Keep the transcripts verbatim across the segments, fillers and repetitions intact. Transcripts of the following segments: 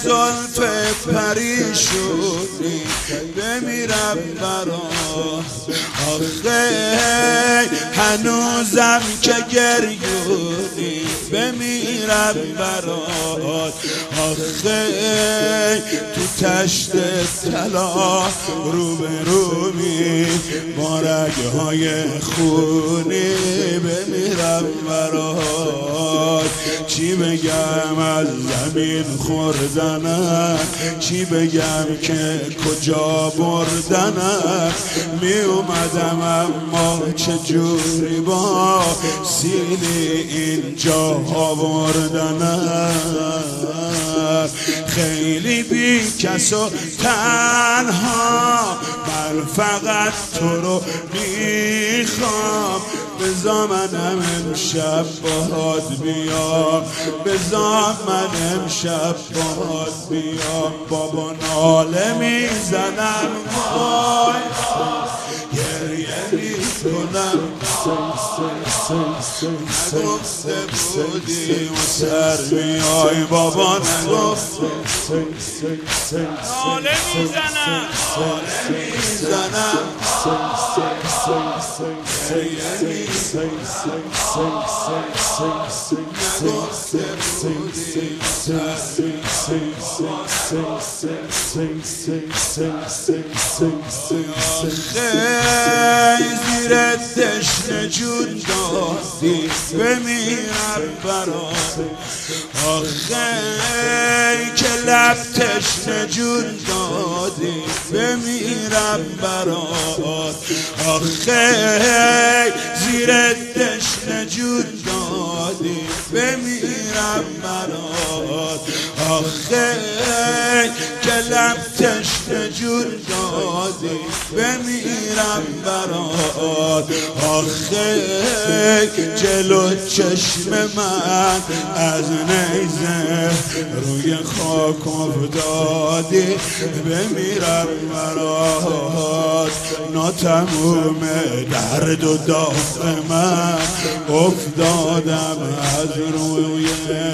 زلف پریشونی بمیرم برات آخه هنوزم که گریونی بمیرم برات آخه تو تشت طلا روبرومی با رگ‌های خونی بمیرم برات چی بگم از زمین خوردنم چی بگم که کجا بردنم می اومدم اما چجوری با سیلی اینجا آوردنم خیلی بی کس و تنها من فقط تو رو میخوام بذار منم امشب باهات بیام بذار من امشب باهات بیام بابا ناله میزنم وای گریه میکنم نگفته بودی و سر میای بابا نگفته ناله میزنم ناله میزنم گریه میکنم نگفته بودی و سر آخه زیر دشنه جون دادی بمیرم برات آخه که لب تشنه جون دادی بمیرم برات آخه زیر دشنه جون دادی بمیرم برات آخه که لب تشنه جون دادی بمیرم برات آخه جلو چشم من از نیزه روی خاک افتادی بمیرم برات ناتموم درد و داغ من افتادم از روی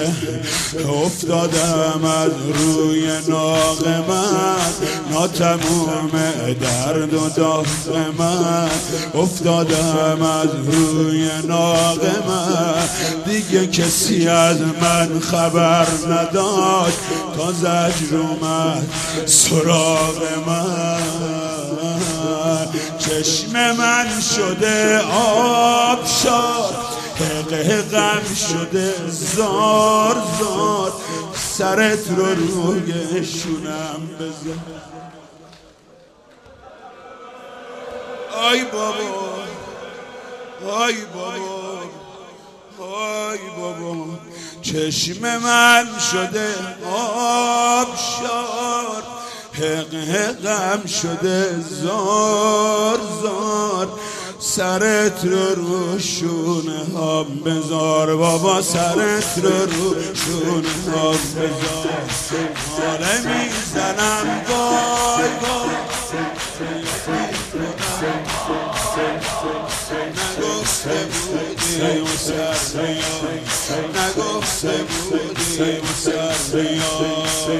افتادم از روی ناغ من ناتموم درد و داغ من افتادم از روی ناغ من دیگه کسی از من خبر نداشت تا زجر اومد سراغ من چشم من شده آب شد حقه غم شده زار زار سرت رو روی شونم بذار آی بابا آی بابا آی بابا چشم من شده آب شد حقه غم شده زار زار سرت رو رو شونه ها بذار بابا سرت رو رو شونه ها بذار حاله میزنم وای وای نگفته بودی و سر بیای نگفته بودی و سر بیای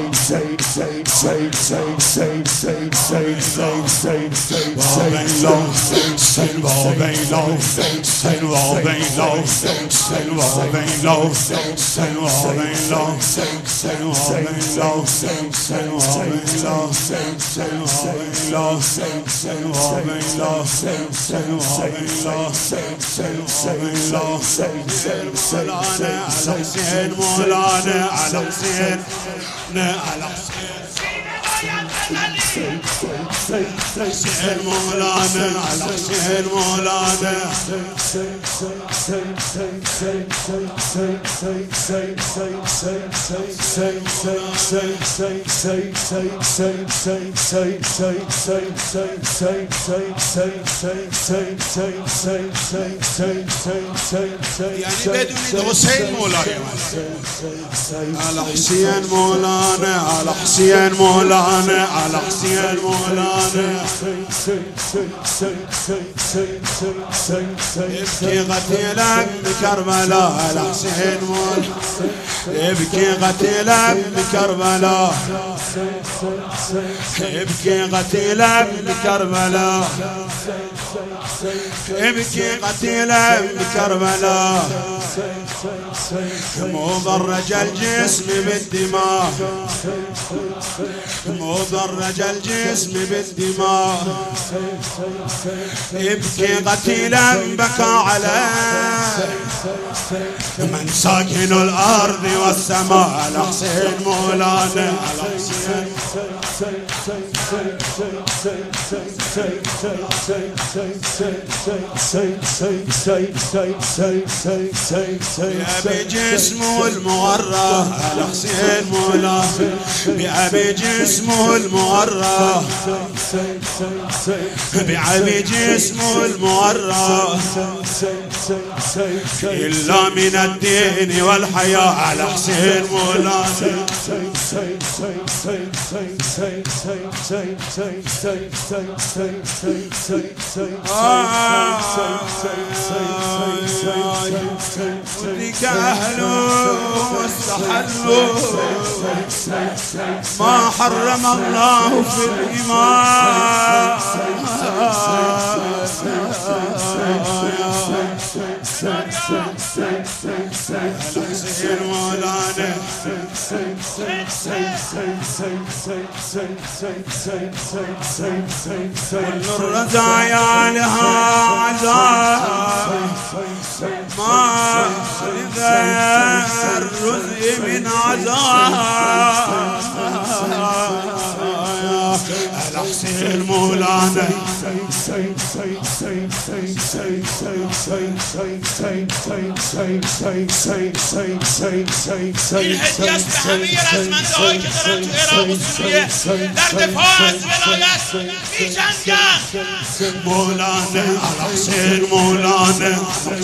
حسين مولانا على حسين على حسين مولانا على حسين مولانا يعني بدون حسين مولانا على حسين مولانا على حسين مولانا على حسين مولانا يبكي قتيلا بكربلاء على حسين مولانا يبكي قتيلا بكربلاء يبكي قتيلا بكربلاء يبكي قتيلا بكربلاء مضرج الجسم بالدماء مضرج الجسم بالدماء يبكي قتيلا بكى عليه من ساكن الأرض والسماء على حسين مولانا على حسين بأبي جسمه المورع على حسين مولاه بأبي جسمه المورع بأبي جسمه المورع إلا من الدين والحياة على حسين مولاه وديك أهله واستحلوا ما حرم الله في الإيمان الحسين مولانا كل الرزايا لها عذاب ما لغير رزق من عذاب الحسين مولانا این هدیه‌است به همه رزمنده‌هایی که دارن تو عراق و سوریه در دفاع از ولایت می‌جنگن. مولانا الحسین مولانا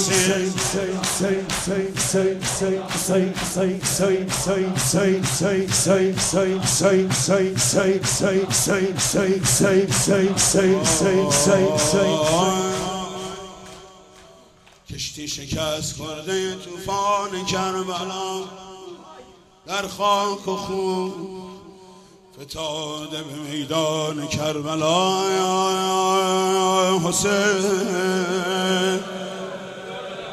کشتی شکست خورده طوفان کربلا در خاک و خون فتاده به میدان کربلا حسین